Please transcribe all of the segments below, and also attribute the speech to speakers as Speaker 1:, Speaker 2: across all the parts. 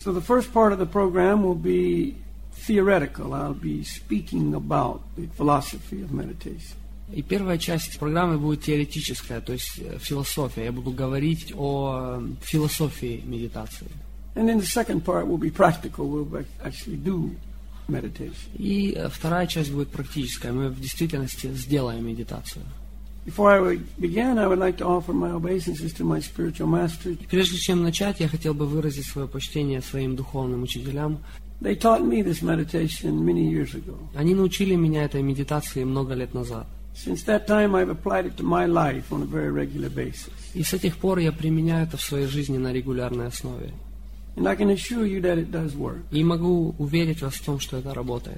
Speaker 1: So the first part of the program will be theoretical. I'll be speaking about the philosophy of meditation.
Speaker 2: И первая часть программы будет теоретическая, то есть философия. Я буду говорить о философии медитации.
Speaker 1: And then the second part will be practical. We'll actually do meditation.
Speaker 2: И вторая часть будет практическая. Мы в действительности сделаем медитацию.
Speaker 1: Before I begin, I would like to offer my obeisances to my spiritual masters.
Speaker 2: Прежде чем начать, я хотел бы выразить свое почтение своим духовным учителям.
Speaker 1: They taught me this meditation many years ago.
Speaker 2: Они научили меня этой медитации много лет назад.
Speaker 1: Since that time, I've applied it to my life on a very regular basis.
Speaker 2: И с тех пор я применяю это в своей жизни на регулярной основе.
Speaker 1: And I can assure you that it does work.
Speaker 2: И могу уверить вас в том, что это работает.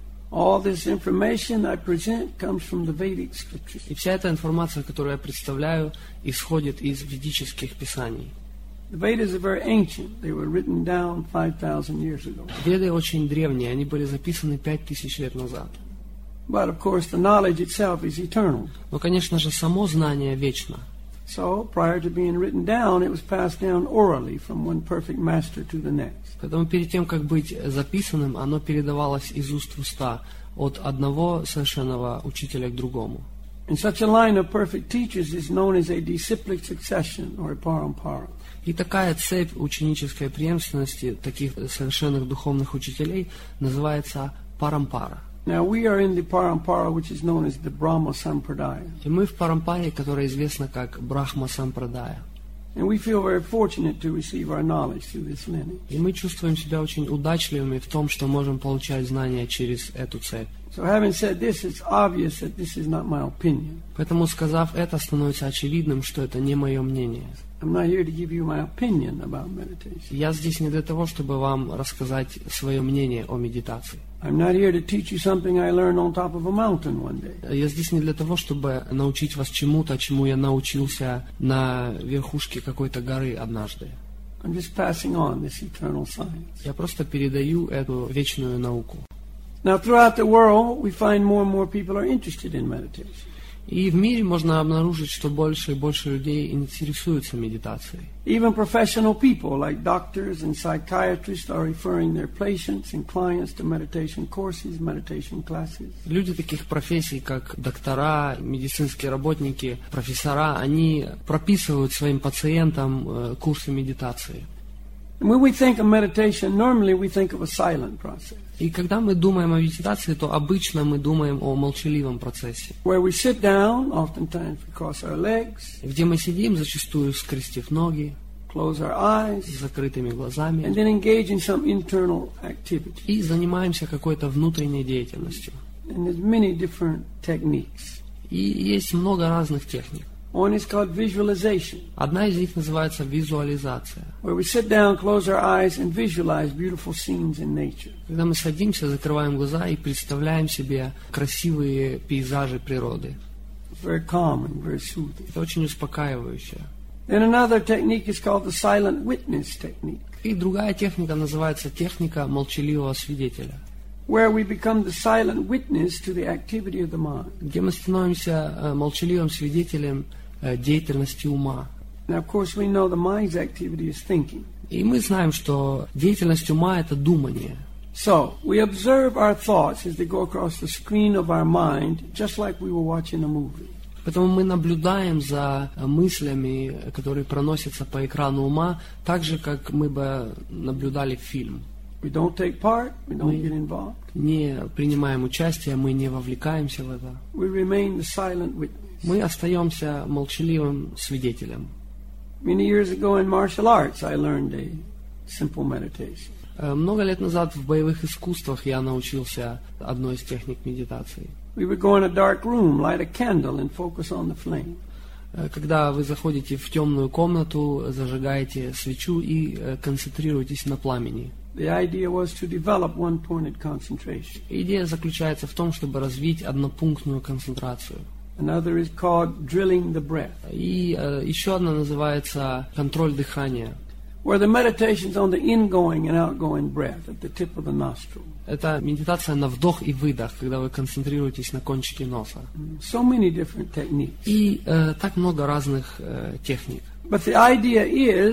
Speaker 1: All this information I present comes from the Vedic scriptures.
Speaker 2: И вся эта информация, которую я представляю, исходит из ведических писаний.
Speaker 1: The Vedas are very ancient. They were written down 5,000 years ago.
Speaker 2: Веды очень древние, они были записаны 5000 лет назад.
Speaker 1: But of course, the knowledge itself is eternal.
Speaker 2: Но, конечно же, само знание вечно.
Speaker 1: So, prior to being written down, it was passed down orally from one perfect master to the next.
Speaker 2: Поэтому перед тем, как быть записанным, оно передавалось из уст в уста от одного совершенного учителя к другому.
Speaker 1: And such a line of perfect teachers is known as a disciplic succession or a parampara.
Speaker 2: И такая цепь ученической преемственности таких совершенных духовных учителей называется парампара.
Speaker 1: Now we are in the parampara which is known as the Brahma Sampradaya.
Speaker 2: И мы в парампаре, которая известна как Брахма Сампрадая.
Speaker 1: And we feel very fortunate to receive our knowledge through this lineage.
Speaker 2: И мы чувствуем себя очень удачливыми в том, что можем получать знания через эту цепь.
Speaker 1: So having said this, it's obvious that this is not my opinion.
Speaker 2: Поэтому, сказав это, становится очевидным, что это не мое мнение.
Speaker 1: I'm not here to give you my opinion about meditation.
Speaker 2: Я здесь не для того, чтобы вам рассказать свое мнение о медитации.
Speaker 1: I'm not here to teach you something I learned on top of a mountain one day.
Speaker 2: Я здесь не для того, чтобы научить вас чему-то, чему я научился на верхушке какой-то горы однажды.
Speaker 1: I'm just passing on this eternal science.
Speaker 2: Я просто передаю эту вечную науку.
Speaker 1: Now, throughout the world, we find more and more people are interested in meditation.
Speaker 2: И в мире можно обнаружить, что больше и больше людей интересуются медитацией.
Speaker 1: Even professional people like doctors and psychiatrists are referring their patients and clients to meditation courses, meditation classes.
Speaker 2: Люди таких профессий, как доктора, медицинские работники, профессора, они прописывают своим пациентам курсы медитации.
Speaker 1: And when we think of meditation, normally we think of a silent process.
Speaker 2: И когда мы думаем о медитации, то обычно мы думаем о молчаливом процессе,
Speaker 1: Where we sit down, oftentimes we cross our legs,
Speaker 2: где мы сидим, зачастую скрестив ноги,
Speaker 1: close our eyes,
Speaker 2: с закрытыми
Speaker 1: and
Speaker 2: глазами,
Speaker 1: then engage in some internal activity.
Speaker 2: и занимаемся какой-то внутренней деятельностью.
Speaker 1: And there's many different techniques.
Speaker 2: И есть много разных техник.
Speaker 1: One is called visualization,
Speaker 2: Одна из них называется визуализация.
Speaker 1: where we sit down, close our eyes, and visualize beautiful scenes in nature.
Speaker 2: Когда мы садимся, закрываем глаза и представляем себе красивые пейзажи природы.
Speaker 1: It's very calming, very soothing.
Speaker 2: Это очень успокаивающе.
Speaker 1: Then another technique is called the silent witness technique,
Speaker 2: И другая техника называется техника молчаливого свидетеля,
Speaker 1: where we become the silent witness to the activity of the mind.
Speaker 2: где мы становимся молчаливым свидетелем деятельности ума.
Speaker 1: Now, of course, we know the mind's activity is thinking.
Speaker 2: И мы знаем, что деятельность ума – это думание.
Speaker 1: So, we observe our thoughts as they go across the screen of our mind, just like we were watching a movie.
Speaker 2: Поэтому мы наблюдаем за мыслями, которые проносятся по экрану ума, так же, как мы бы наблюдали фильм.
Speaker 1: We don't take part, we don't get involved.
Speaker 2: Не принимаем участие, мы не вовлекаемся в это.
Speaker 1: We remain the silent witness.
Speaker 2: Мы остаемся молчаливым свидетелем.
Speaker 1: Many years ago in martial arts, I learned a simple meditation.
Speaker 2: Много лет назад в боевых искусствах я научился одной из техник медитации.
Speaker 1: We would go in a dark room, light a candle, and focus on the flame.
Speaker 2: Когда вы заходите в темную комнату, зажигаете свечу и концентрируетесь на пламени.
Speaker 1: The idea was to develop one-pointed concentration.
Speaker 2: Идея заключается в том, чтобы развить однопунктную концентрацию.
Speaker 1: Another is called drilling the breath,
Speaker 2: И еще одна называется контроль дыхания.
Speaker 1: where the meditation's on the ingoing and outgoing breath at the tip of the nostril.
Speaker 2: Это медитация на вдох и выдох, когда вы концентрируетесь на кончике носа.
Speaker 1: So many different techniques.
Speaker 2: И так много разных техник.
Speaker 1: But the idea is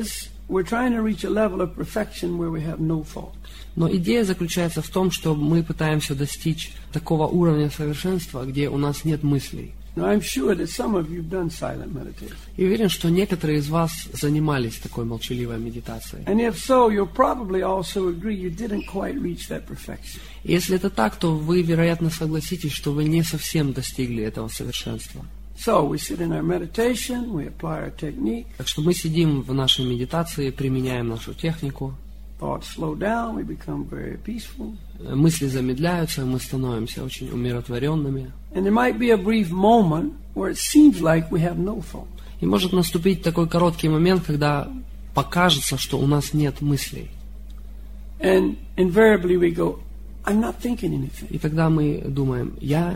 Speaker 1: we're trying to reach a level of perfection where we have no fault.
Speaker 2: Но идея заключается в том, что мы пытаемся достичь такого уровня совершенства, где у нас нет мыслей.
Speaker 1: Now, I'm sure that some of you have done silent meditation.
Speaker 2: И уверен, что некоторые из вас занимались такой молчаливой медитацией.
Speaker 1: And if so, you'll probably also agree you didn't quite reach that perfection.
Speaker 2: И если это так, то вы, вероятно, согласитесь, что вы не совсем достигли этого совершенства.
Speaker 1: So we sit in our meditation, we apply our technique.
Speaker 2: Так что мы сидим в нашей медитации, применяем нашу технику.
Speaker 1: Thoughts slow down, we become very peaceful.
Speaker 2: Мысли замедляются, мы становимся очень умиротворенными.
Speaker 1: And there might be a brief moment where it seems like we have no fault.
Speaker 2: И может наступить такой короткий момент, когда покажется, что у нас нет мыслей.
Speaker 1: And invariably we go, I'm not thinking anything.
Speaker 2: И тогда мы думаем, я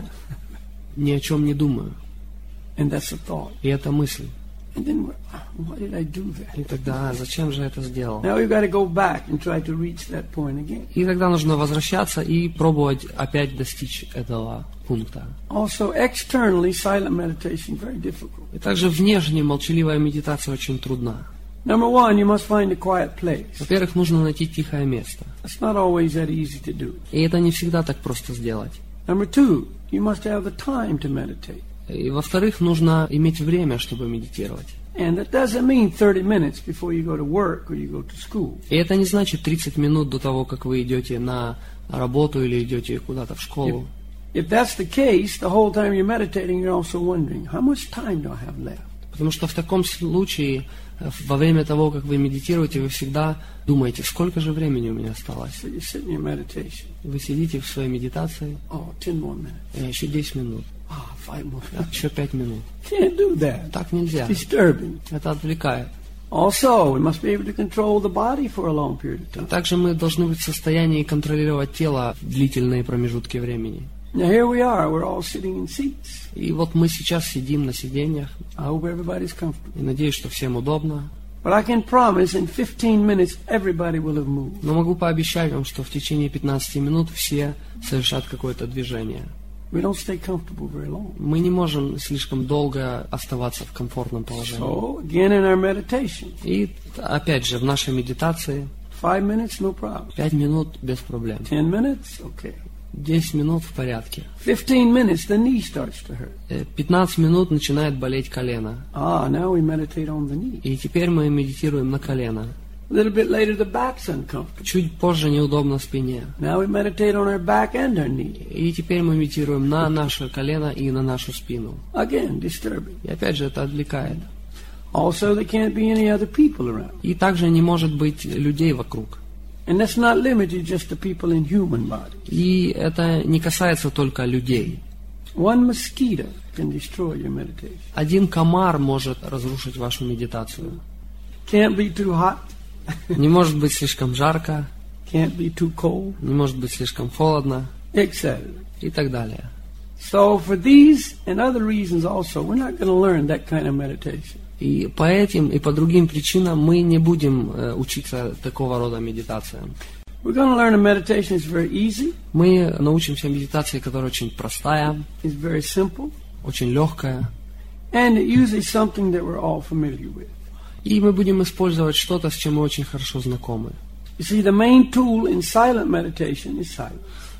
Speaker 2: ни о чем не думаю.
Speaker 1: And that's a thought.
Speaker 2: И это мысль.
Speaker 1: And then why did I do that?
Speaker 2: И тогда, зачем же это сделал?
Speaker 1: Now we've got to go back and try to reach that point again.
Speaker 2: И тогда нужно возвращаться и пробовать опять достичь этого пункта.
Speaker 1: Also, externally, silent meditation is very difficult.
Speaker 2: И также внешне молчаливая медитация очень трудна.
Speaker 1: Number one, you must find a quiet place.
Speaker 2: Во-первых, нужно найти тихое место.
Speaker 1: It's not always that easy to do.
Speaker 2: И это не всегда так просто сделать.
Speaker 1: Number two, you must have the time to meditate.
Speaker 2: И во-вторых, нужно иметь время, чтобы медитировать.
Speaker 1: And that doesn't mean 30 minutes before you go to work or you go to school.
Speaker 2: И это не значит 30 минут до того, как вы идете на работу или идете куда-то в школу.
Speaker 1: If that's the case, the whole time you're meditating, you're also wondering, how much time do I have left?
Speaker 2: Потому что в таком случае, во время того, как вы медитируете, вы всегда думаете, сколько же времени у меня осталось.
Speaker 1: So you sit in your meditation.
Speaker 2: Вы сидите в своей медитации,
Speaker 1: 10 more minutes.
Speaker 2: еще 10 минут,
Speaker 1: 5 more minutes.
Speaker 2: еще 5 минут.
Speaker 1: Can't do that.
Speaker 2: Так нельзя.
Speaker 1: Disturbing.
Speaker 2: Это отвлекает.
Speaker 1: Also, we must be able to control the body for a long period of time.
Speaker 2: Также мы должны быть в состоянии контролировать тело в длительные промежутки времени.
Speaker 1: Now here we are, we're all sitting in seats.
Speaker 2: И вот мы сейчас сидим на сиденьях.
Speaker 1: I hope everybody's comfortable.
Speaker 2: И надеюсь, что всем удобно.
Speaker 1: But I can promise in 15 minutes everybody will have moved.
Speaker 2: Но могу пообещать вам, что в течение 15 минут все совершат какое-то движение.
Speaker 1: We don't stay comfortable very long.
Speaker 2: Мы не можем слишком долго оставаться в комфортном положении.
Speaker 1: So, again in our meditation.
Speaker 2: И опять же, в нашей медитации
Speaker 1: 5 minutes, no problem.
Speaker 2: 5 минут без проблем.
Speaker 1: 10 minutes, okay.
Speaker 2: 10 минут в порядке.
Speaker 1: 15 minutes, the knee starts to hurt.
Speaker 2: 15 минут начинает болеть колено.
Speaker 1: Now we meditate on the knee.
Speaker 2: И теперь мы медитируем на колено.
Speaker 1: A little bit later, the back's uncomfortable.
Speaker 2: Чуть позже неудобно спине.
Speaker 1: Now we meditate on our back and our knee.
Speaker 2: И теперь мы медитируем на наше колено и на нашу спину.
Speaker 1: Again, disturbing.
Speaker 2: И опять же это отвлекает.
Speaker 1: Also, there can't be any other people around.
Speaker 2: И также не может быть людей вокруг.
Speaker 1: And that's not limited just to people in human bodies.
Speaker 2: И это не касается только людей.
Speaker 1: One mosquito can destroy your meditation.
Speaker 2: Один комар может разрушить вашу медитацию.
Speaker 1: Can't be too hot.
Speaker 2: Не может быть слишком жарко,
Speaker 1: Can't be too cold,
Speaker 2: не может быть слишком холодно
Speaker 1: etc.
Speaker 2: и так далее.
Speaker 1: So for these and other reasons also, we're not going to learn that kind of meditation.
Speaker 2: И по этим и по другим причинам мы не будем учиться такого рода медитациям.
Speaker 1: We're going to learn a meditation that's very easy,
Speaker 2: Мы научимся медитации, которая очень простая,
Speaker 1: it's very simple,
Speaker 2: очень легкая.
Speaker 1: and it uses something that we're all familiar with.
Speaker 2: И мы будем использовать что-то, с чем мы очень хорошо знакомы.
Speaker 1: You see, the main tool in silent meditation is silence.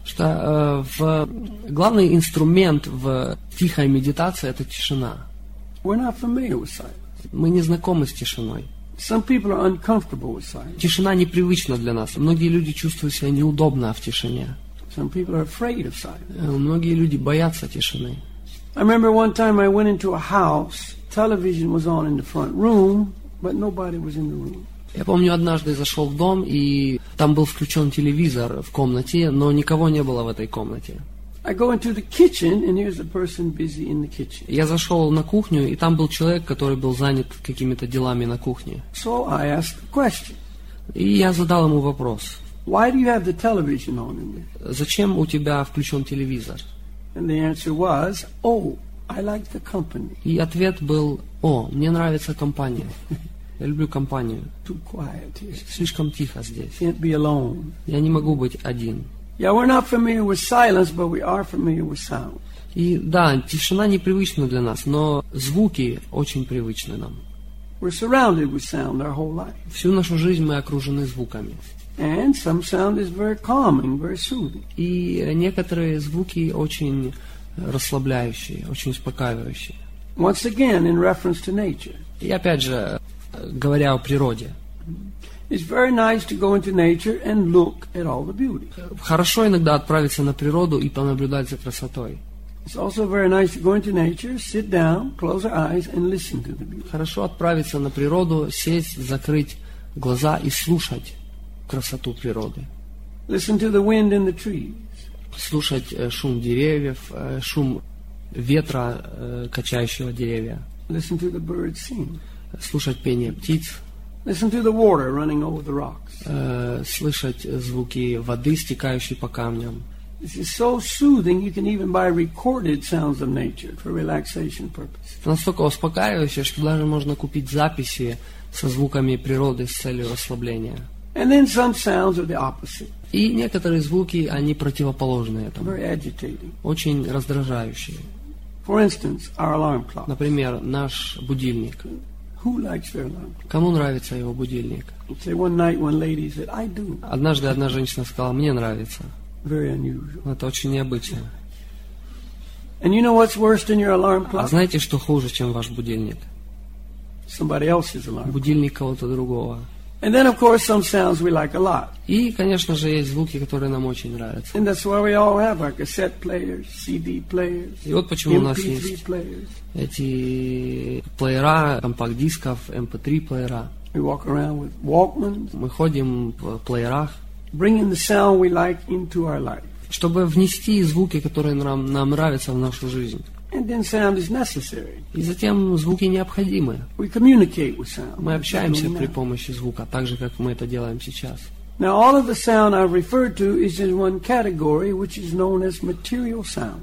Speaker 2: Что главный инструмент в тихой медитации – это тишина.
Speaker 1: We're not familiar with silence.
Speaker 2: Мы не знакомы с тишиной.
Speaker 1: Some people are uncomfortable with silence.
Speaker 2: Тишина непривычна для нас. Многие люди чувствуют себя неудобно в тишине.
Speaker 1: Some people are afraid of silence.
Speaker 2: Многие люди боятся тишины.
Speaker 1: I remember one time I went into a house, television was on in the front room, but nobody was in the room.
Speaker 2: Я помню, однажды зашел в дом, и там был включен телевизор в комнате, но никого не было в этой комнате.
Speaker 1: I go into the kitchen, and here's a person busy in the kitchen.
Speaker 2: Я зашел на кухню, и там был человек, который был занят какими-то делами на кухне.
Speaker 1: So I asked a question.
Speaker 2: И я задал ему вопрос.
Speaker 1: Why do you have the television on in there?
Speaker 2: Зачем у тебя включен телевизор?
Speaker 1: And the answer was, oh, I like the company.
Speaker 2: И ответ был, мне нравится компания. Я люблю компанию.
Speaker 1: Too quiet here.
Speaker 2: Слишком тихо здесь.
Speaker 1: Can't be alone.
Speaker 2: Я не могу быть один.
Speaker 1: Yeah, we're not familiar with silence, but we are familiar with sound.
Speaker 2: И да, тишина непривычна для нас, но звуки очень привычны нам.
Speaker 1: We're surrounded with sound our whole life.
Speaker 2: Всю нашу жизнь мы окружены звуками.
Speaker 1: And some sound is very calming, very soothing.
Speaker 2: И некоторые звуки очень расслабляющие, очень успокаивающие.
Speaker 1: Once again, in reference to nature.
Speaker 2: И опять же, говоря о природе.
Speaker 1: It's very nice to go into nature and look at all the beauty.
Speaker 2: Хорошо иногда отправиться на природу и понаблюдать за красотой.
Speaker 1: It's also very nice to go into nature, sit down, close our eyes, and listen to the beauty.
Speaker 2: Хорошо отправиться на природу, сесть, закрыть глаза и слушать красоту природы.
Speaker 1: Listen to the wind in the trees.
Speaker 2: Слушать шум деревьев, шум ветра, качающего деревья.
Speaker 1: Listen to the birds sing.
Speaker 2: Слушать пение птиц.
Speaker 1: Listen to the water running over the rocks.
Speaker 2: Слышать звуки воды, стекающей по камням.
Speaker 1: This is so soothing, you can even buy recorded sounds of nature for relaxation purposes.
Speaker 2: Это настолько успокаивающе, что даже можно купить записи со звуками природы с целью расслабления.
Speaker 1: And then some sounds are the opposite.
Speaker 2: И некоторые звуки, они противоположны этому.
Speaker 1: Very agitating.
Speaker 2: Очень раздражающие.
Speaker 1: For instance, our alarm clock.
Speaker 2: Например, наш будильник.
Speaker 1: Who likes their alarm clock?
Speaker 2: Кому нравится его будильник?
Speaker 1: Say one night one lady said, I do.
Speaker 2: Однажды одна женщина сказала, мне нравится.
Speaker 1: Very unusual.
Speaker 2: Это очень необычно.
Speaker 1: And you know what's worse than your alarm
Speaker 2: А
Speaker 1: clock?
Speaker 2: знаете, что хуже, чем ваш будильник?
Speaker 1: Somebody else's alarm.
Speaker 2: Будильник кого-то другого.
Speaker 1: And then, of course, some sounds we like a lot.
Speaker 2: И, конечно же, есть звуки, которые нам очень нравятся.
Speaker 1: And that's why we all have our cassette players, CD players,
Speaker 2: И вот почему у нас
Speaker 1: MP3
Speaker 2: есть
Speaker 1: players.
Speaker 2: эти плеера, компакт-дисков, MP3-плеера.
Speaker 1: We walk around with Walkmans,
Speaker 2: Мы ходим в плеерах,
Speaker 1: bringing the sound we like into our life.
Speaker 2: чтобы внести звуки, которые нам нравятся в нашу жизнь.
Speaker 1: And then sound is necessary.
Speaker 2: И затем звуки необходимы.
Speaker 1: We communicate with sound.
Speaker 2: Мы общаемся
Speaker 1: Now.
Speaker 2: при помощи звука, так же, как мы это делаем сейчас.
Speaker 1: Now, all of the sound I've referred to is in one category, which is known as material sound.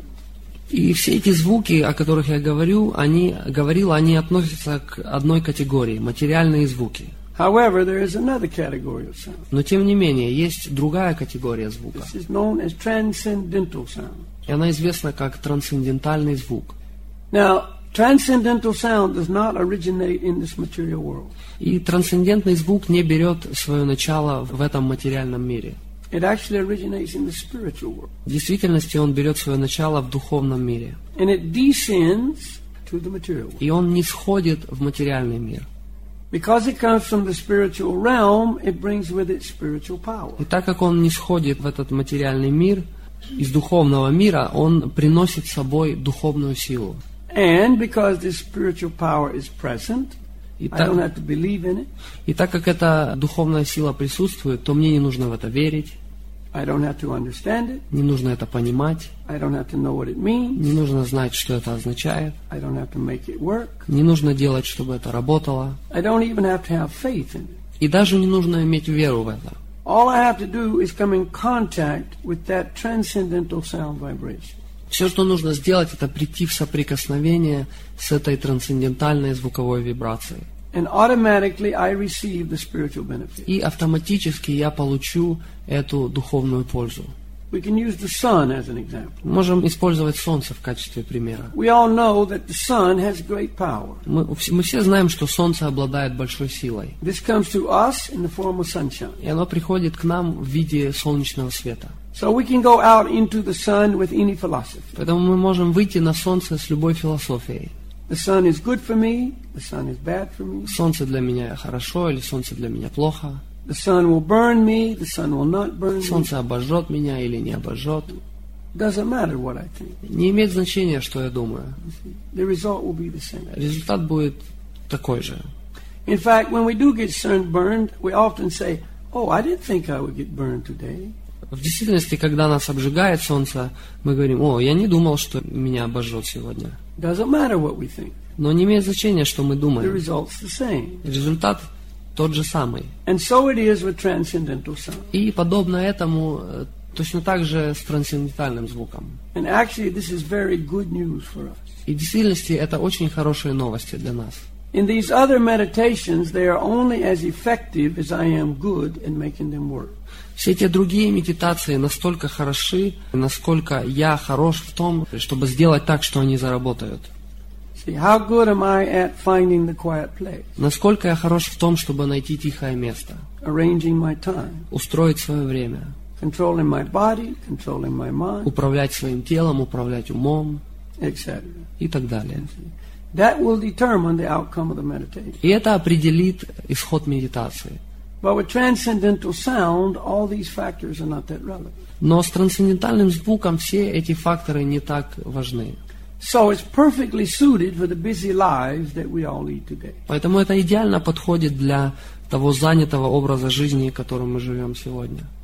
Speaker 2: И все эти звуки, о которых я говорил, они относятся к одной категории – материальные звуки.
Speaker 1: However, there is another category of sound.
Speaker 2: Но тем не менее, есть другая категория звука.
Speaker 1: This is known as transcendental sound.
Speaker 2: И она известна как трансцендентальный звук.
Speaker 1: Now, transcendental sound does not originate in this material world.
Speaker 2: И трансцендентный звук не берет свое начало в этом материальном мире.
Speaker 1: It actually originates in the spiritual world.
Speaker 2: В действительности он берет свое начало в духовном мире.
Speaker 1: And it descends to the material world.
Speaker 2: И он не сходит в материальный мир.
Speaker 1: Because it comes from the spiritual realm, it brings with it spiritual power.
Speaker 2: И так как он не сходит в этот материальный мир, из духовного мира он приносит с собой духовную силу.
Speaker 1: And because this spiritual power is present,
Speaker 2: И
Speaker 1: I don't
Speaker 2: так,
Speaker 1: have to believe in it.
Speaker 2: и так как эта духовная сила присутствует, то мне не нужно в это верить,
Speaker 1: I don't have to understand it.
Speaker 2: не нужно это понимать,
Speaker 1: I don't have to know what it means.
Speaker 2: не нужно знать, что это означает,
Speaker 1: I don't have to make it work.
Speaker 2: не нужно делать, чтобы это работало,
Speaker 1: I don't even have to have faith in it.
Speaker 2: и даже не нужно иметь веру в это.
Speaker 1: All I have to do is come in contact with that transcendental sound vibration.
Speaker 2: Все, что нужно сделать, это прийти в соприкосновение с этой трансцендентальной звуковой вибрацией.
Speaker 1: And automatically I receive the spiritual benefit.
Speaker 2: И автоматически я получу эту духовную пользу.
Speaker 1: We can use the sun as an example.
Speaker 2: Можем использовать солнце в качестве примера.
Speaker 1: We all know that the sun has great power.
Speaker 2: Мы все знаем, что солнце обладает большой силой.
Speaker 1: This comes to us in the form of sunshine.
Speaker 2: И оно приходит к нам в виде солнечного света.
Speaker 1: So we can go out into the sun with any philosophy.
Speaker 2: Поэтому мы можем выйти на солнце с любой философией.
Speaker 1: The sun is good for me, the sun is bad for me.
Speaker 2: Солнце для меня хорошо или солнце для меня плохо.
Speaker 1: The sun will burn me, the sun will not burn me.
Speaker 2: Солнце обожжет меня или не обожжет.
Speaker 1: Doesn't matter what I think.
Speaker 2: Не имеет значения, что я думаю.
Speaker 1: The result will be the same.
Speaker 2: Результат будет такой же.
Speaker 1: In fact, when we do get sunburned, we often say, "Oh, I didn't think I would get burned today."
Speaker 2: В действительности, когда нас обжигает солнце, мы говорим: «О, я не думал, что меня обожжет сегодня».
Speaker 1: Doesn't matter what we think.
Speaker 2: Но не имеет значения, что мы
Speaker 1: The
Speaker 2: думаем.
Speaker 1: result's the same.
Speaker 2: Результат тот же самый.
Speaker 1: And so it is with transcendental sound.
Speaker 2: И подобно этому, точно так же с трансцендентальным звуком.
Speaker 1: And actually, this is very good news for us.
Speaker 2: И в действительности это очень хорошие новости для нас.
Speaker 1: In these other meditations, they are only as effective as I am good in making them work.
Speaker 2: Все эти другие медитации настолько хороши, насколько я хорош в том, чтобы сделать так, что они заработают.
Speaker 1: See, how good am I at finding the quiet place,
Speaker 2: Насколько я хорош в том, чтобы найти тихое место,
Speaker 1: arranging my time,
Speaker 2: устроить свое время,
Speaker 1: controlling my body, controlling my mind,
Speaker 2: управлять своим телом, управлять умом
Speaker 1: etc.
Speaker 2: и так далее.
Speaker 1: That will determine the outcome of the meditation.
Speaker 2: И это определит исход медитации.
Speaker 1: But with transcendental sound, all these factors are not that relevant.
Speaker 2: Но с трансцендентальным звуком все эти факторы не так важны.
Speaker 1: So it's perfectly suited for the busy lives that we all lead today.
Speaker 2: Поэтому это идеально подходит для того занятого образа жизни, которым мы живем сегодня.